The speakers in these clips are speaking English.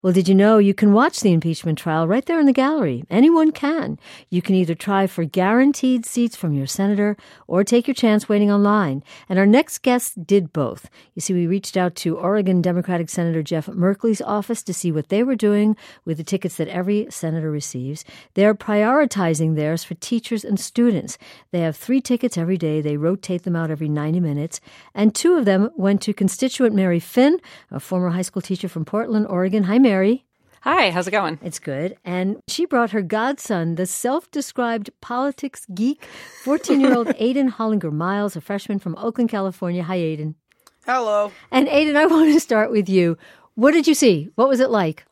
Well, did you know you can watch the impeachment trial right there in the gallery? Anyone can. You can either try for guaranteed seats from your senator or take your chance waiting online. And our next guest did both. You see, we reached out to Oregon Democratic Senator Jeff Merkley's office to see what they were doing with the tickets that every senator receives. They're prioritizing theirs for teachers and students. They have 3 tickets every day. They rotate them out every 90 minutes. And 2 of them went to constituent Mary Finn, a former high school teacher from Portland, Oregon. Hi, Mary. Hi, how's it going? It's good. And she brought her godson, the self-described politics geek, 14-year-old Aiden Hollinger-Miles, a freshman from Oakland, California. Hi, Aiden. Hello. And Aiden, I want to start with you. What did you see? What was it like?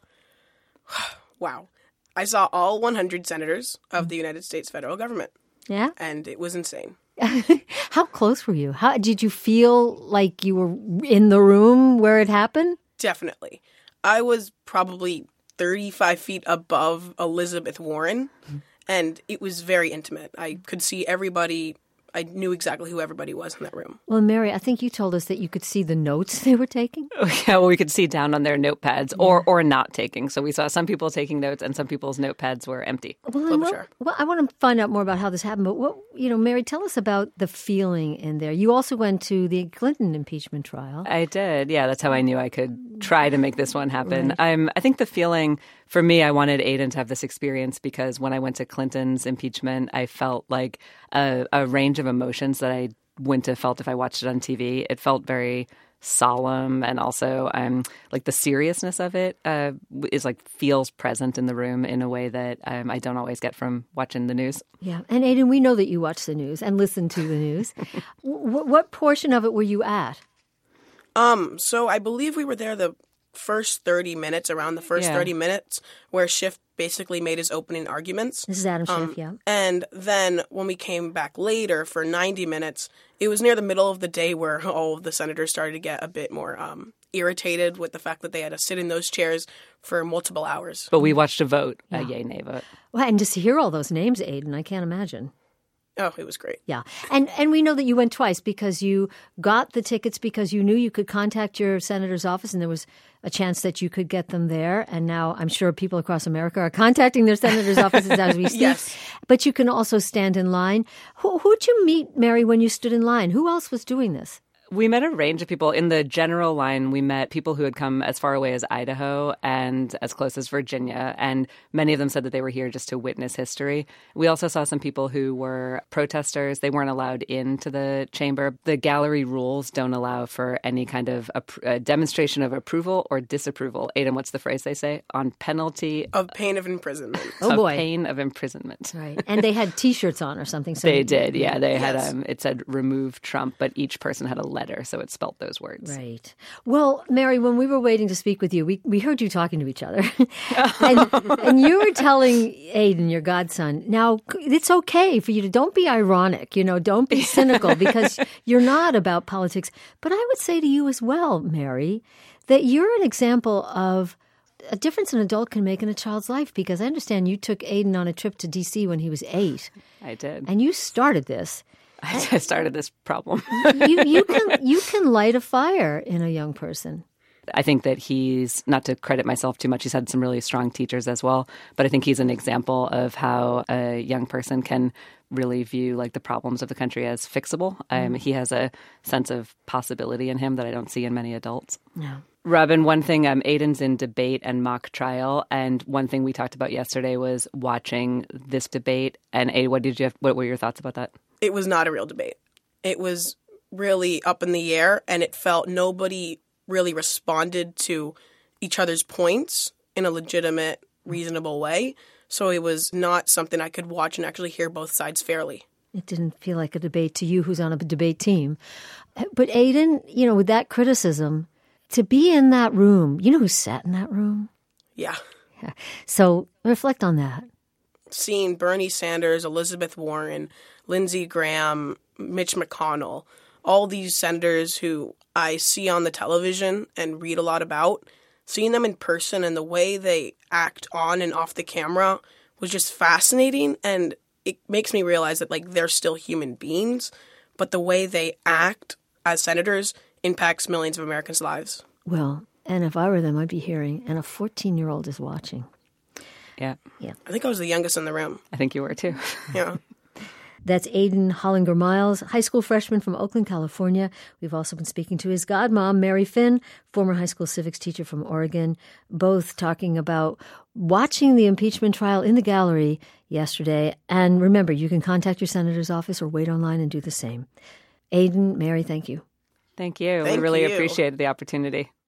Wow. I saw all 100 senators of the United States federal government. Yeah? And it was insane. How close were you? How did you feel like you were in the room where it happened? Definitely. I was probably 35 feet above Elizabeth Warren, and it was very intimate. I could see everybody. I knew exactly who everybody was in that room. Well, Mary, I think you told us that you could see the notes they were taking. Yeah, well, we could see down on their notepads or not taking. So we saw some people taking notes and some people's notepads were empty. Well, I want to find out more about how this happened. But, Mary, tell us about the feeling in there. You also went to the Clinton impeachment trial. I did. Yeah, that's how I knew I could try to make this one happen. Right. I think the feeling, for me, I wanted Aiden to have this experience because when I went to Clinton's impeachment, I felt like a range of emotions that I wouldn't have felt if I watched it on TV. It felt very solemn, and also like the seriousness of it is like feels present in the room in a way that I don't always get from watching the news. Yeah, and Aiden, we know that you watch the news and listen to the news. What portion of it were you at? So I believe we were there the first 30 minutes, around the first 30 minutes, where Schiff basically made his opening arguments. This is Adam Schiff, yeah. And then when we came back later for 90 minutes, it was near the middle of the day where all of the senators started to get a bit more irritated with the fact that they had to sit in those chairs for multiple hours. But we watched a vote, a yay, nay vote. Well, and just to hear all those names, Aiden, I can't imagine. Oh, it was great. Yeah. And we know that you went twice because you got the tickets because you knew you could contact your senator's office and there was a chance that you could get them there. And now I'm sure people across America are contacting their senator's offices as we speak. Yes. But you can also stand in line. Who'd you meet, Mary, when you stood in line? Who else was doing this? We met a range of people. In the general line, we met people who had come as far away as Idaho and as close as Virginia, and many of them said that they were here just to witness history. We also saw some people who were protesters. They weren't allowed into the chamber. The gallery rules don't allow for any kind of a demonstration of approval or disapproval. Aiden, what's the phrase they say? On penalty of pain of imprisonment. Oh, boy. Pain of imprisonment. Right. And they had T-shirts on or something. So they did, yeah. They had, it said remove Trump, but each person had a letter, so it spelt those words. Right. Well, Mary, when we were waiting to speak with you, we heard you talking to each other. and you were telling Aiden, your godson, now it's okay for you to don't be ironic, don't be cynical because you're not about politics. But I would say to you as well, Mary, that you're an example of a difference an adult can make in a child's life, because I understand you took Aiden on a trip to D.C. when he was 8. I did. And you started this. I started this problem. you can light a fire in a young person. I think that he's, not to credit myself too much, he's had some really strong teachers as well, but I think he's an example of how a young person can really view like the problems of the country as fixable. He has a sense of possibility in him that I don't see in many adults. Yeah. Robin, one thing, Aiden's in debate and mock trial, and one thing we talked about yesterday was watching this debate. And Aiden, what were your thoughts about that? It was not a real debate. It was really up in the air, and it felt nobody really responded to each other's points in a legitimate, reasonable way. So it was not something I could watch and actually hear both sides fairly. It didn't feel like a debate to you who's on a debate team. But Aiden, with that criticism, to be in that room, you know who sat in that room? Yeah. So reflect on that. Seeing Bernie Sanders, Elizabeth Warren, Lindsey Graham, Mitch McConnell, all these senators who I see on the television and read a lot about, seeing them in person and the way they act on and off the camera was just fascinating. And it makes me realize that they're still human beings, but the way they act as senators impacts millions of Americans' lives. Well, And if I were them, I'd be hearing, and a 14-year-old is watching. Yeah. I think I was the youngest in the room. I think you were too. Yeah. That's Aiden Hollinger-Miles, high school freshman from Oakland, California. We've also been speaking to his godmom, Mary Finn, former high school civics teacher from Oregon, both talking about watching the impeachment trial in the gallery yesterday. And remember, you can contact your senator's office or wait online and do the same. Aiden, Mary, thank you. Thank you. Thank we really you. appreciated the opportunity.